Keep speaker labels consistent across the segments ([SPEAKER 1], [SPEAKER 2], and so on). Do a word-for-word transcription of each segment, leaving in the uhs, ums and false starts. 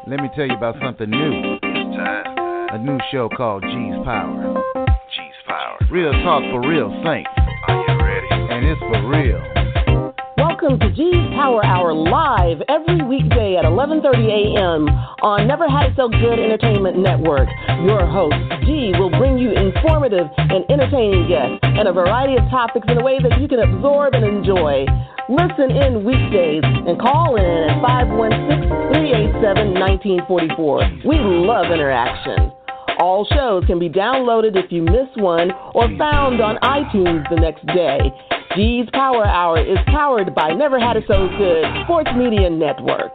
[SPEAKER 1] Let me tell you about something new.
[SPEAKER 2] It's time.
[SPEAKER 1] A new show called G's Power.
[SPEAKER 2] G's Power.
[SPEAKER 1] Real talk for real saints.
[SPEAKER 2] Are you ready?
[SPEAKER 1] And it's for real.
[SPEAKER 3] Welcome to G's Power Hour live every weekday at eleven thirty a.m. on Never Had It So Good Entertainment Network. Your host, G, will bring you informative and entertaining guests and a variety of topics in a way that you can absorb and enjoy. Listen in weekdays and call in at five one six, three eight seven, one nine four four. We love interaction. All shows can be downloaded if you miss one or found on iTunes the next day. G's Power Hour is powered by Never Had It So Good Sports Media Network.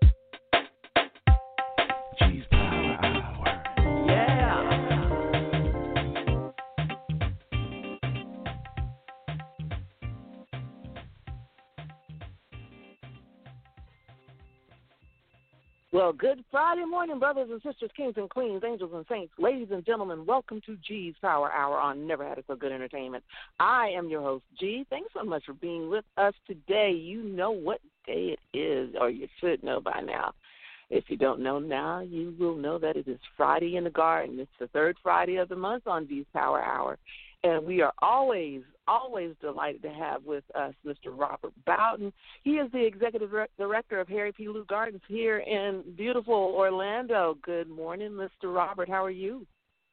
[SPEAKER 1] G's Power Hour.
[SPEAKER 3] Yeah. Well, good Friday morning, brothers and sisters, kings and queens, angels and saints, ladies and gentlemen. Welcome to G's Power Hour on Never Had It So Good Entertainment. I am your host, G. Thanks so much for being with us today. You know what day it is, or you should know by now. If you don't know now, you will know that it is Friday in the Garden. It's the third Friday of the month on G's Power Hour. And we are always, always delighted to have with us Mister Robert Bowden. He is the executive director of Harry P. Lou Gardens here in beautiful Orlando. Good morning, Mister Robert. How are you?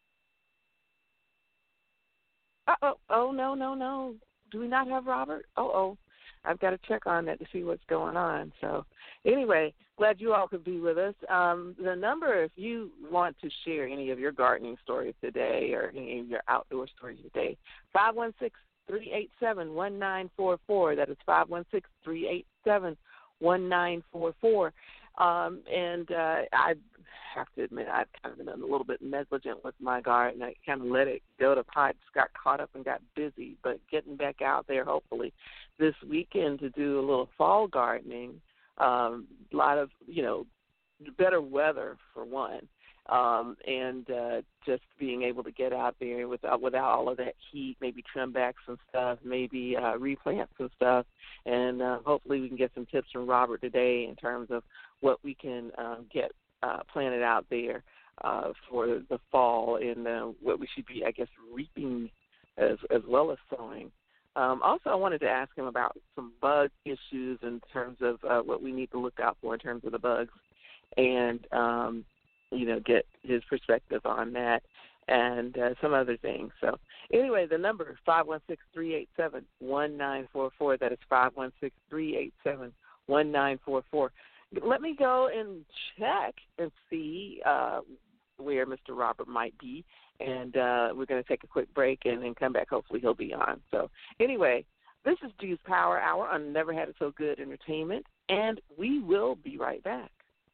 [SPEAKER 3] Uh-oh. Oh, no, no, no. Do we not have Robert? Oh-oh. I've got to check on that to see what's going on. So anyway, glad you all could be with us. Um, the number, if you want to share any of your gardening stories today or any of your outdoor stories today, five one six, three eight seven, one nine four four. That is five one six, three eight seven, one nine four four. Um, and uh, I have to admit, I've kind of been a little bit negligent with my garden. I kind of let it go to pot, just got caught up and got busy. But getting back out there, hopefully, this weekend to do a little fall gardening. Um, a lot of, you know, better weather for one, um, and uh, just being able to get out there without without all of that heat, maybe trim back some stuff, maybe uh, replant some stuff, and uh, hopefully we can get some tips from Robert today in terms of what we can uh, get uh, planted out there uh, for the fall and uh, what we should be, I guess, reaping as as well as sowing. Um, also, I wanted to ask him about some bug issues in terms of uh, what we need to look out for in terms of the bugs and, um, you know, get his perspective on that and uh, some other things. So anyway, the number is five one six, three eight seven, one nine four four. That is five one six, three eight seven, one nine four four. Let me go and check and see uh, where Mister Robert might be. And uh, we're going to take a quick break and then come back. Hopefully he'll be on. So anyway, this is G's Power Hour on Never Had It So Good Entertainment, and we will be right back.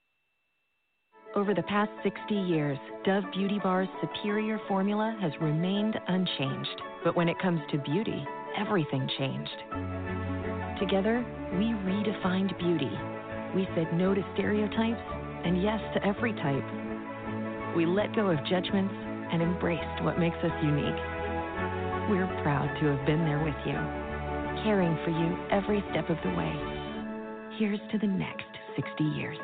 [SPEAKER 4] Over the past sixty years, Dove Beauty Bar's superior formula has remained unchanged. But when it comes to beauty, everything changed. Together, we redefined beauty. We said no to stereotypes and yes to every type. We let go of judgments and embraced what makes us unique. We're proud to have been there with you, caring for you every step of the way. Here's to the next sixty years.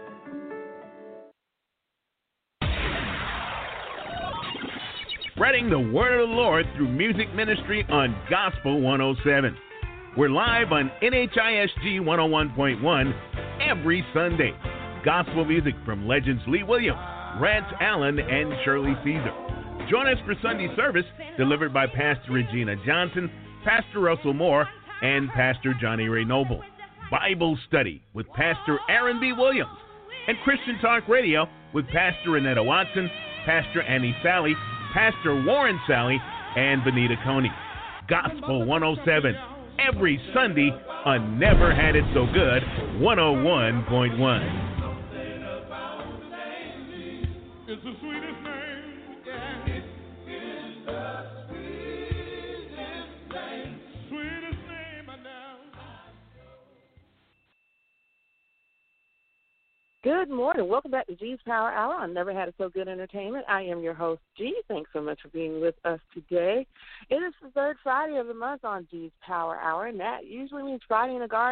[SPEAKER 5] Spreading the word of the Lord through music ministry on Gospel one oh seven. We're live on N H I S G one oh one point one every Sunday. Gospel music from legends Lee Williams, Rance Allen, and Shirley Caesar. Join us for Sunday service delivered by Pastor Regina Johnson, Pastor Russell Moore, and Pastor Johnny Ray Noble. Bible study with Pastor Aaron B. Williams, and Christian Talk Radio with Pastor Renetta Watson, Pastor Annie Sally, Pastor Warren Sally, and Benita Coney. Gospel one oh seven every Sunday on Never Had It So Good one oh one point one.
[SPEAKER 6] It's the sweetest name. Yeah. It is the sweetest name. Sweetest name I know.
[SPEAKER 3] Good morning. Welcome back to G's Power Hour on Never Had It So Good Entertainment. I am your host, G. Thanks so much for being with us today. It is the third Friday of the month on G's Power Hour, and that usually means Friday in the Garden.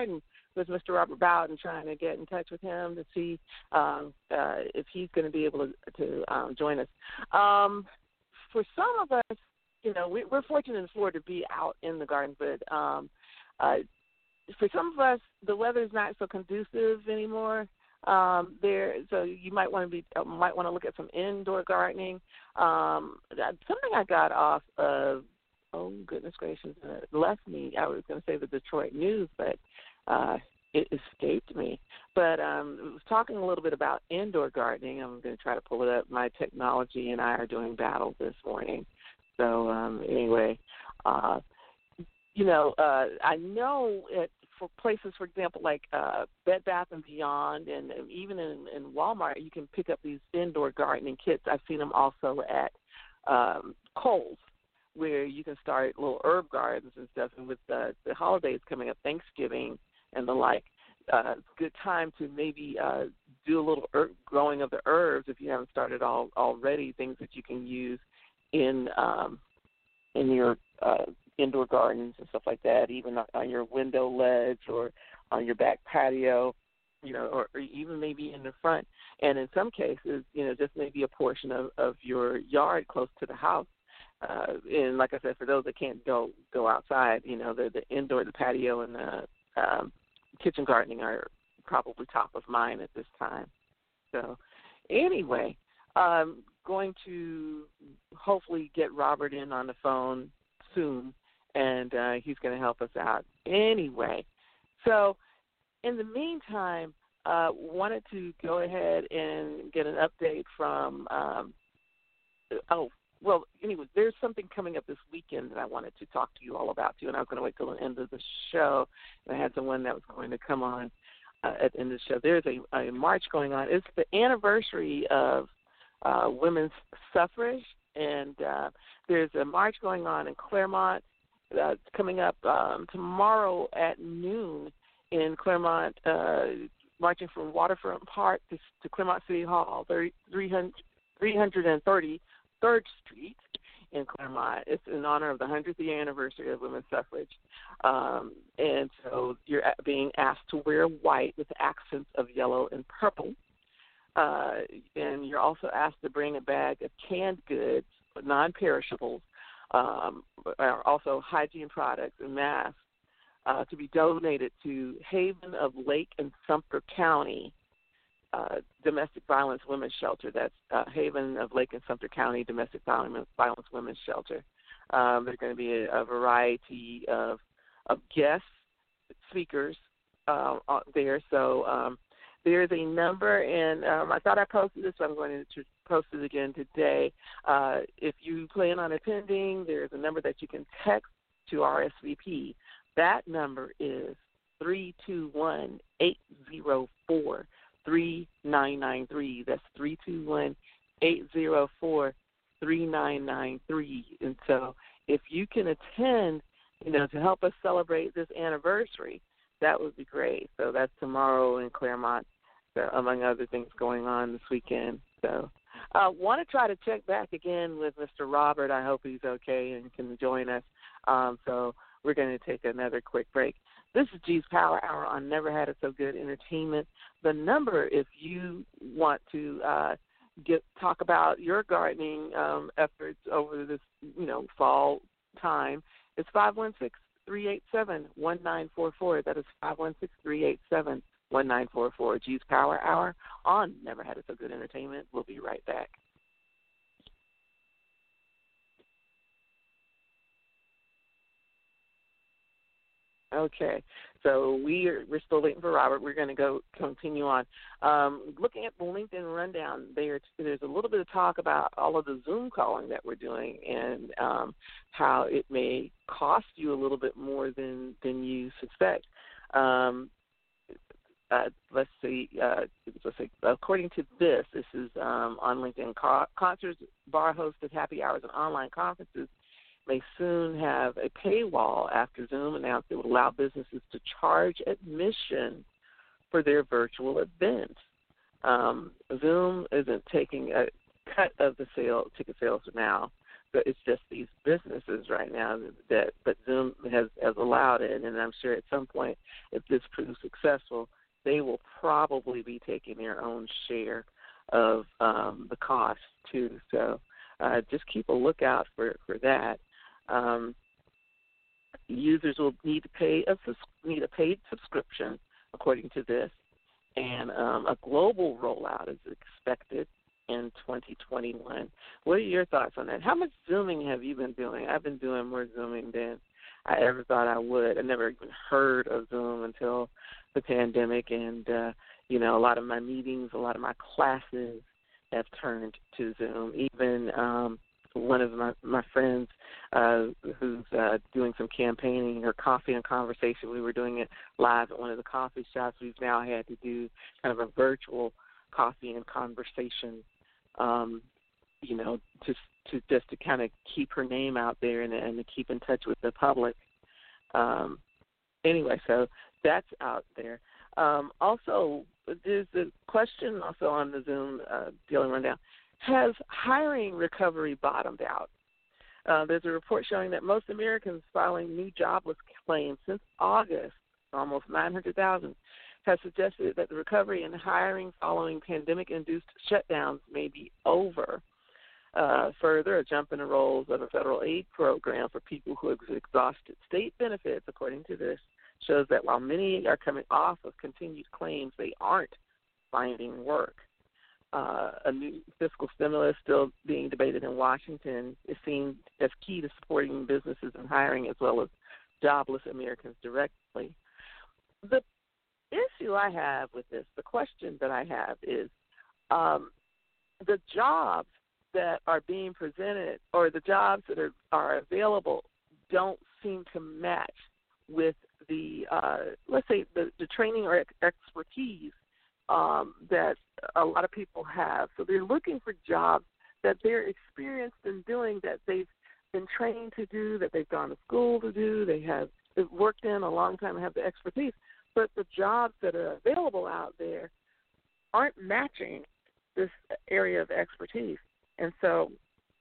[SPEAKER 3] with Mister Robert Bowden, trying to get in touch with him to see um, uh, if he's going to be able to, to um, join us. Um, for some of us, you know, we, we're fortunate in Florida to be out in the garden, but um, uh, for some of us, the weather is not so conducive anymore. Um, there, so you might want to be uh, might want to look at some indoor gardening. Um, something I got off of, oh goodness gracious, uh, left me. I was going to say the Detroit News, but uh, it escaped me. But um, I was talking a little bit about indoor gardening. I'm going to try to pull it up. My technology and I are doing battle this morning. So um, anyway, uh, you know, uh, I know it. For places, for example, like uh, Bed Bath and Beyond, and even in, in Walmart, you can pick up these indoor gardening kits. I've seen them also at um, Kohl's, where you can start little herb gardens and stuff. And with uh, the holidays coming up, Thanksgiving and the like, uh, it's a good time to maybe uh, do a little herb growing of the herbs if you haven't started all already. Things that you can use in um, in your uh, indoor gardens and stuff like that, even on your window ledge or on your back patio, you know, or, or even maybe in the front. And in some cases, you know, just maybe a portion of, of your yard close to the house. Uh, and like I said, for those that can't go go outside, you know, the, the indoor, the patio and the um, kitchen gardening are probably top of mind at this time. So anyway, I'm going to hopefully get Robert in on the phone soon, and uh, he's going to help us out anyway. So in the meantime, uh, wanted to go ahead and get an update from, um, oh, well, anyway, there's something coming up this weekend that I wanted to talk to you all about, too, and I was going to wait till the end of the show. And I had someone that was going to come on uh, at the end of the show. There's a, a march going on. It's the anniversary of uh, women's suffrage, and uh, there's a march going on in Claremont. Uh, it's coming up um, tomorrow at noon in Claremont, uh, marching from Waterfront Park to, to Claremont City Hall, three hundred thirty-third Street in Claremont. It's in honor of the hundredth year anniversary of women's suffrage. Um, and so you're being asked to wear white with accents of yellow and purple. Uh, and you're also asked to bring a bag of canned goods, non-perishables, um, also hygiene products and masks uh, to be donated to Haven of Lake and Sumter County uh, Domestic Violence Women's Shelter. That's uh, Haven of Lake and Sumter County Domestic Violence Women's Shelter. Um, there's going to be a, a variety of, of guest speakers uh, there. So um, there's a number, and um, I thought I posted this, so I'm going to post it again today. Uh, if you plan on attending, there's a number that you can text to R S V P. That number is three two one, eight zero four, three nine nine three. That's three two one, eight zero four, three nine nine three. And so if you can attend, you know, to help us celebrate this anniversary, that would be great. So that's tomorrow in Claremont, so among other things going on this weekend. So I uh, want to try to check back again with Mister Robert. I hope he's okay and can join us. Um, so we're going to take another quick break. This is G's Power Hour on Never Had It So Good Entertainment. The number, if you want to uh, get talk about your gardening um, efforts over this, you know, fall time, is five one six, three eight seven, one nine four four. That is five one six, three eight seven, one nine four four. G's Power Hour on Never Had It So Good Entertainment. We'll be right back. Okay, so we are, we're still waiting for Robert. We're going to go continue on. Um, looking at the LinkedIn rundown, there, there's a little bit of talk about all of the Zoom calling that we're doing and um, how it may cost you a little bit more than, than you suspect. Um, uh, let's see. Uh, let's see. According to this, this is um, on LinkedIn. Concerts, bar hosted happy hours, and online conferences may soon have a paywall after Zoom announced it would allow businesses to charge admission for their virtual events. Um, Zoom isn't taking a cut of the sale ticket sales now. it's just these businesses right now that, but Zoom has, has allowed it, and I'm sure at some point, if this proves successful, they will probably be taking their own share of um, the cost too. So uh, just keep a lookout for for that. Um, users will need to pay a need a paid subscription, according to this, and um, a global rollout is expected in twenty twenty-one. What are your thoughts on that? How much Zooming have you been doing? I've been doing more Zooming than I ever thought I would. I never even heard of Zoom until the pandemic, and, uh, you know, a lot of my meetings, a lot of my classes have turned to Zoom. Even um, one of my, my friends uh, who's uh, doing some campaigning, her Coffee and Conversation, we were doing it live at one of the coffee shops. We've now had to do kind of a virtual coffee and conversation, um, you know, just to just to kind of keep her name out there and, and to keep in touch with the public. Um, anyway, so that's out there. Um, also, there's a question also on the Zoom uh, dealing rundown. Has hiring recovery bottomed out? Uh, there's a report showing that most Americans filing new jobless claims since August, almost nine hundred thousand, has suggested that the recovery in hiring following pandemic-induced shutdowns may be over. Uh, further, a jump in the rolls of a federal aid program for people who have exhausted state benefits, according to this, shows that while many are coming off of continued claims, they aren't finding work. Uh, a new fiscal stimulus still being debated in Washington is seen as key to supporting businesses and hiring as well as jobless Americans directly. The issue I have with this, the question that I have is um, the jobs that are being presented or the jobs that are, are available don't seem to match with the, uh, let's say, the, the training or ex- expertise um, that a lot of people have. So they're looking for jobs that they're experienced in doing, that they've been trained to do, that they've gone to school to do, they have they've worked in a long time and have the expertise. But the jobs that are available out there aren't matching this area of expertise. And so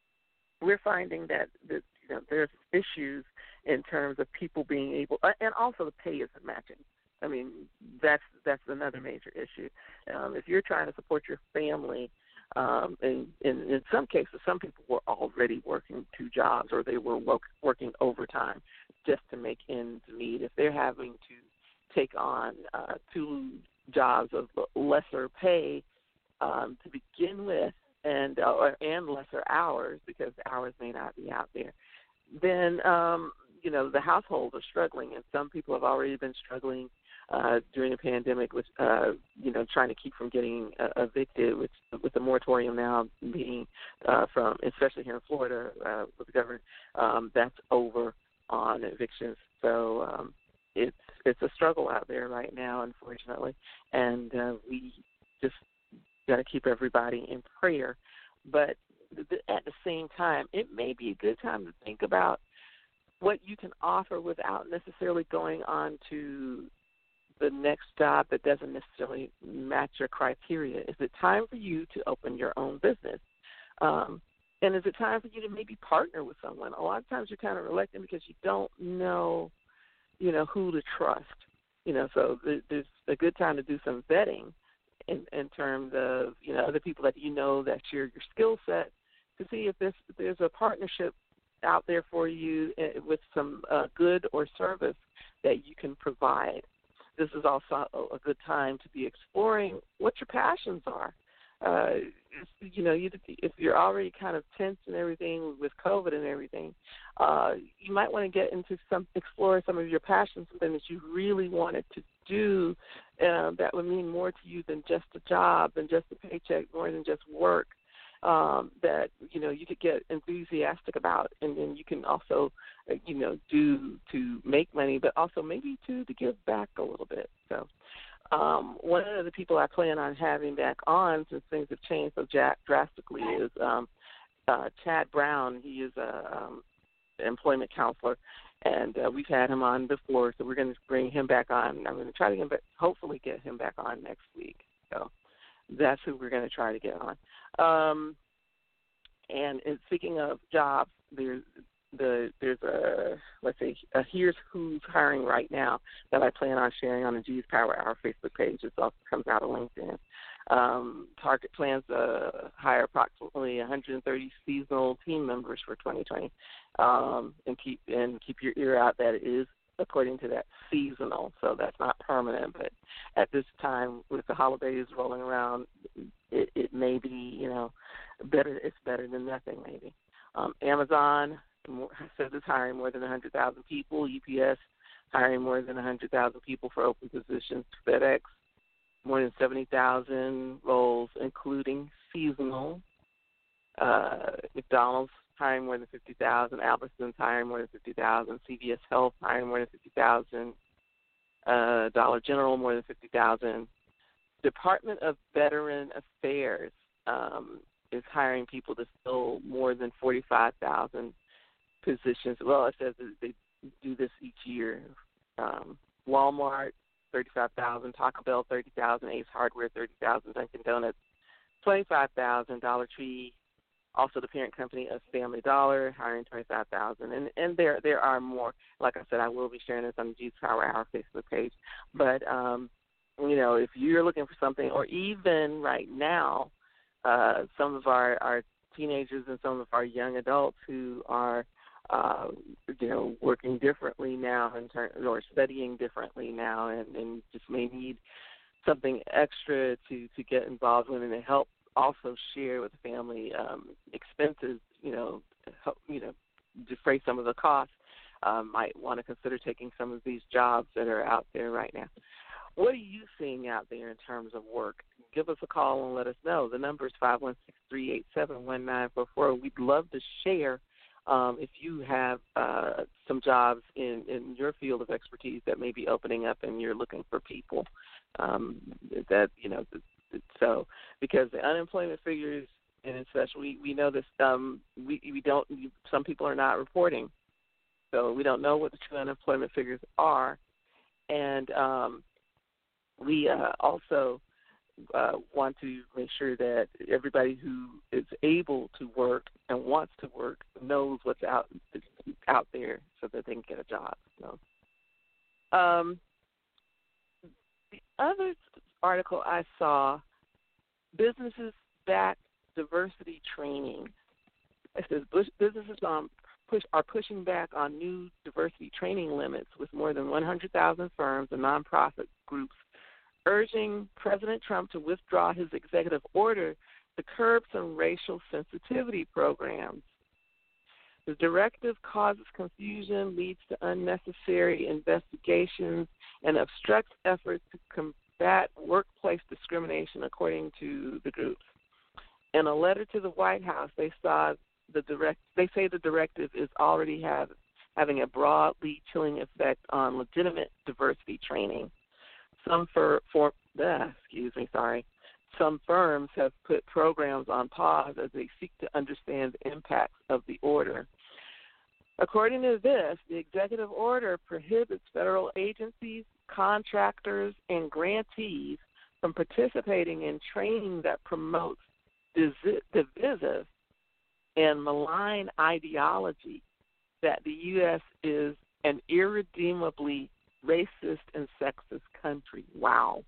[SPEAKER 3] we're finding that, that you know, there's issues in terms of people being able, and also the pay isn't matching. I mean, that's that's another major issue. Um, if you're trying to support your family, um, and, and in some cases, some people were already working two jobs or they were work, working overtime just to make ends meet. If they're having to take on uh, two jobs of lesser pay um, to begin with, and uh, and lesser hours because the hours may not be out there, then um, you know the households are struggling, and some people have already been struggling uh, during the pandemic with uh, you know trying to keep from getting uh, evicted, with with the moratorium now being uh, from, especially here in Florida uh, with the government, um, that's over on evictions. So um, it's it's a struggle out there right now, unfortunately, and uh, we just got to keep everybody in prayer. But th- at the same time, it may be a good time to think about what you can offer without necessarily going on to the next job that doesn't necessarily match your criteria. Is it time for you to open your own business? Um, and is it time for you to maybe partner with someone? A lot of times you're kind of reluctant because you don't know, you know, who to trust. You know, so th- there's a good time to do some vetting in, in terms of, you know, other people that you know that share your skill set, to see if, this, if there's a partnership out there for you with some uh, good or service that you can provide. This is also a good time to be exploring what your passions are. Uh, you know, you, if you're already kind of tense and everything with COVID and everything, uh, you might want to get into some, explore some of your passions, something that you really wanted to do uh, that would mean more to you than just a job, than just a paycheck, more than just work. Um, that, you know, you could get enthusiastic about, and then you can also, uh, you know, do to make money, but also maybe to, to give back a little bit. So um, one of the people I plan on having back on, since things have changed so ja- drastically, is um, uh, Chad Brown. He is a um, employment counselor, and uh, we've had him on before, so we're going to bring him back on. I'm going to try to get, hopefully get him back on next week. So that's who we're going to try to get on. Um, and, and speaking of jobs, there's the there's a let's say a here's who's hiring right now that I plan on sharing on the G's Power Hour Facebook page. It also comes out of LinkedIn. Um, Target plans to hire approximately one hundred thirty seasonal team members for twenty twenty, um, and keep and keep your ear out that it is according to that seasonal, so that's not permanent. But at this time, with the holidays rolling around, it, it may be you know better. It's better than nothing, maybe. Um, Amazon says it's hiring more than one hundred thousand people. U P S hiring more than one hundred thousand people for open positions. FedEx, more than seventy thousand roles, including seasonal. Uh, McDonald's hiring more than fifty thousand. Albertsons hiring more than fifty thousand. C V S Health hiring more than fifty thousand. Uh, Dollar General more than fifty thousand. Department of Veteran Affairs um, is hiring people to fill more than forty-five thousand positions. Well, it says that they do this each year. Um, Walmart, thirty-five thousand. Taco Bell, thirty thousand. Ace Hardware, thirty thousand. Dunkin' Donuts, twenty-five thousand. Dollar Tree, also the parent company of Family Dollar, hiring twenty-five thousand. And and there there are more. Like I said, I will be sharing this on the G's Power Hour Facebook page. But, um, you know, if you're looking for something, or even right now, uh, some of our, our teenagers and some of our young adults who are Uh, you know, working differently now in ter- or studying differently now, and, and just may need something extra to, to get involved with, and to help also share with the family um, expenses. You know, help, you know, defray some of the costs. Uh, might want to consider taking some of these jobs that are out there right now. What are you seeing out there in terms of work? Give us a call and let us know. The number is five one six, three eight seven, one nine four four. We'd love to share. Um, if you have uh, some jobs in, in your field of expertise that may be opening up and you're looking for people, um, that, you know, so because the unemployment figures, and such, we, we know this, um, we, we don't, some people are not reporting. So we don't know what the true unemployment figures are. And um, we uh, also Uh, want to make sure that everybody who is able to work and wants to work knows what's out out there so that they can get a job. So, um, the other article I saw, businesses back diversity training. It says businesses um, push, are pushing back on new diversity training limits with more than one hundred thousand firms and nonprofit groups urging President Trump to withdraw his executive order to curb some racial sensitivity programs. The directive causes confusion, leads to unnecessary investigations, and obstructs efforts to combat workplace discrimination, according to the groups. In a letter to the White House, they saw the direct. They say the directive is already have, having a broadly chilling effect on legitimate diversity training. Some for, for uh, excuse me, sorry. Some firms have put programs on pause as they seek to understand the impacts of the order. According to this, the executive order prohibits federal agencies, contractors, and grantees from participating in training that promotes divisive and malign ideology that the U S is an irredeemably racist and sexist country. Wow.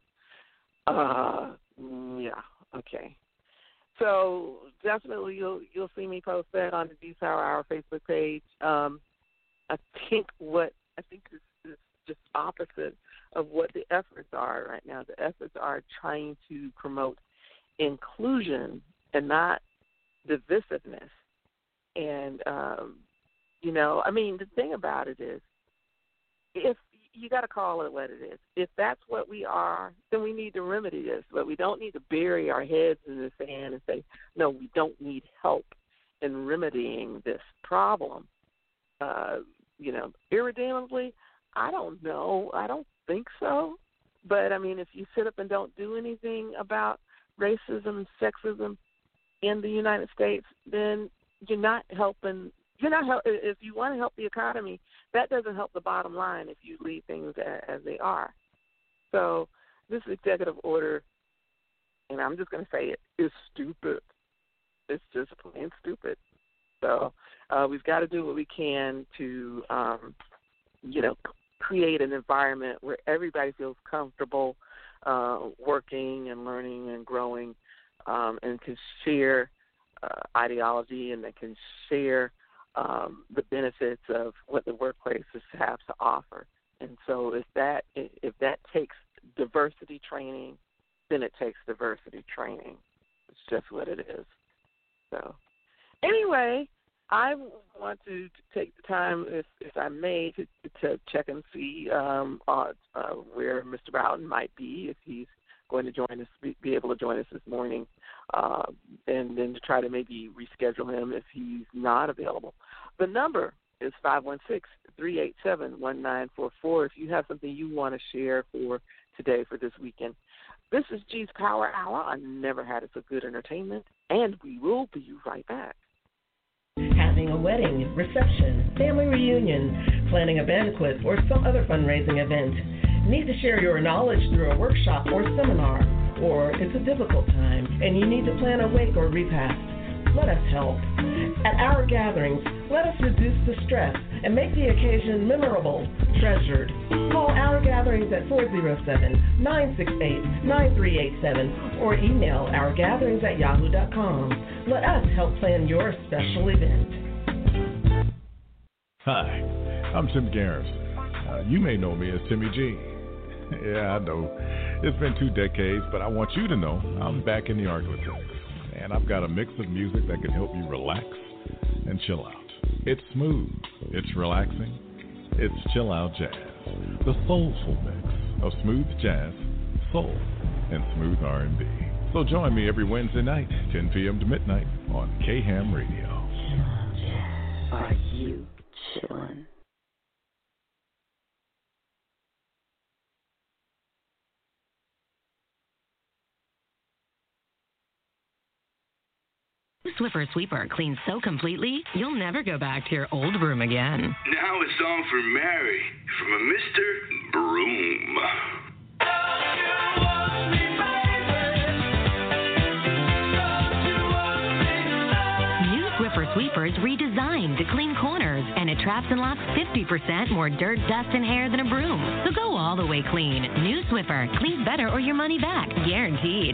[SPEAKER 3] Uh, yeah. Okay. So definitely, you'll you'll see me post that on the G's Power Hour Facebook page. Um, I think what I think is, is just opposite of what the efforts are right now. The efforts are trying to promote inclusion and not divisiveness. And um, you know, I mean, the thing about it is, if you got to call it what it is. If that's what we are, then we need to remedy this. But we don't need to bury our heads in the sand and say, no, we don't need help in remedying this problem. Uh, you know, irredeemably, I don't know. I don't think so. But, I mean, if you sit up and don't do anything about racism and sexism in the United States, then you're not helping. You're not help, if you want to help the economy, that doesn't help the bottom line if you leave things as they are. So this executive order, and I'm just going to say it, is stupid. It's just plain stupid. So uh, we've got to do what we can to, um, you know, create an environment where everybody feels comfortable uh, working and learning and growing um, and can share uh, ideology and they can share um, the benefits of what the workplaces have to offer. And so if that if that takes diversity training, then it takes diversity training. It's just what it is. So anyway, I want to take the time, if, if I may, to, to check and see um, uh, uh, where Mister Broughton might be, if he's going to join us, be, be able to join us this morning, uh, and then to try to maybe reschedule him if he's not available. The number is five one six, three eight seven, one nine four four if you have something you want to share for today, for this weekend. This is G's Power Hour. I never had it so good entertainment, and we will be right back.
[SPEAKER 7] Having a wedding, reception, family reunion, planning a banquet, or some other fundraising event. Need to share your knowledge through a workshop or seminar, or it's a difficult time and you need to plan a wake or repast. Let us help. At our gatherings, let us reduce the stress and make the occasion memorable, treasured. Call Our Gatherings at four oh seven, nine six eight, nine three eight seven or email ourgatherings at yahoo dot com. Let us help plan your special event.
[SPEAKER 8] Hi, I'm Tim Garrison. Uh, you may know me as Timmy G. Yeah, I know. It's been two decades, but I want you to know I'm back in the Arklatex. And I've got a mix of music that can help you relax and chill out. It's smooth, it's relaxing, it's chill out jazz. The soulful mix of smooth jazz, soul, and smooth R and B. So join me every Wednesday night, ten p.m. to midnight on K-Ham Radio.
[SPEAKER 9] Are you chillin'?
[SPEAKER 4] Swiffer Sweeper cleans so completely, you'll never go back to your old broom again.
[SPEAKER 2] Now it's on for Mary from a Mister Broom.
[SPEAKER 4] New Swiffer Sweepers redesigned to clean corners, and it traps and locks fifty percent more dirt, dust, and hair than a broom. So go all the way clean. New Swiffer cleans better or your money back, guaranteed.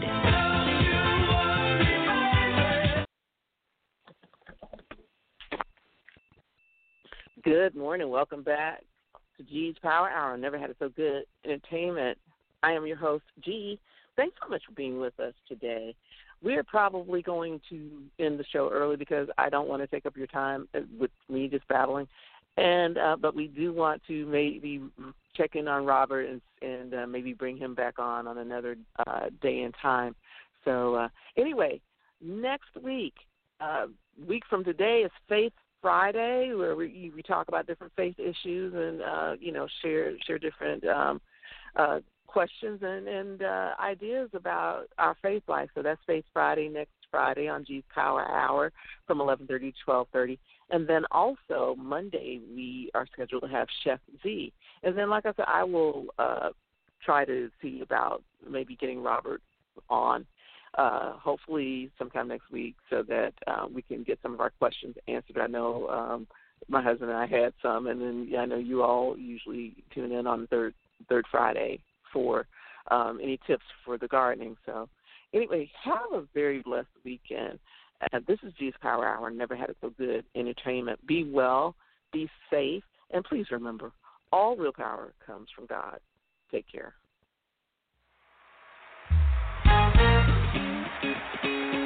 [SPEAKER 3] Good morning. Welcome back to G's Power Hour. Never had it so good entertainment. I am your host, G. Thanks so much for being with us today. We're probably going to end the show early because I don't want to take up your time with me just battling. And uh, but we do want to maybe check in on Robert and, and uh, maybe bring him back on on another uh, day and time. So uh, anyway, next week, uh, week from today is Faith Friday, where we we talk about different faith issues and uh, you know share share different um, uh, questions and and uh, ideas about our faith life. So that's Faith Friday next Friday on G's Power Hour from eleven thirty to twelve thirty, and then also Monday we are scheduled to have Chef Z. And then, like I said, I will uh, try to see about maybe getting Robert on. Uh, hopefully sometime next week so that uh, we can get some of our questions answered. I know um, my husband and I had some, and then yeah, I know you all usually tune in on the third, third Friday for um, any tips for the gardening. So anyway, have a very blessed weekend. Uh, this is G's Power Hour. Never had it so good entertainment. Be well, be safe, and please remember, all real power comes from God. Take care.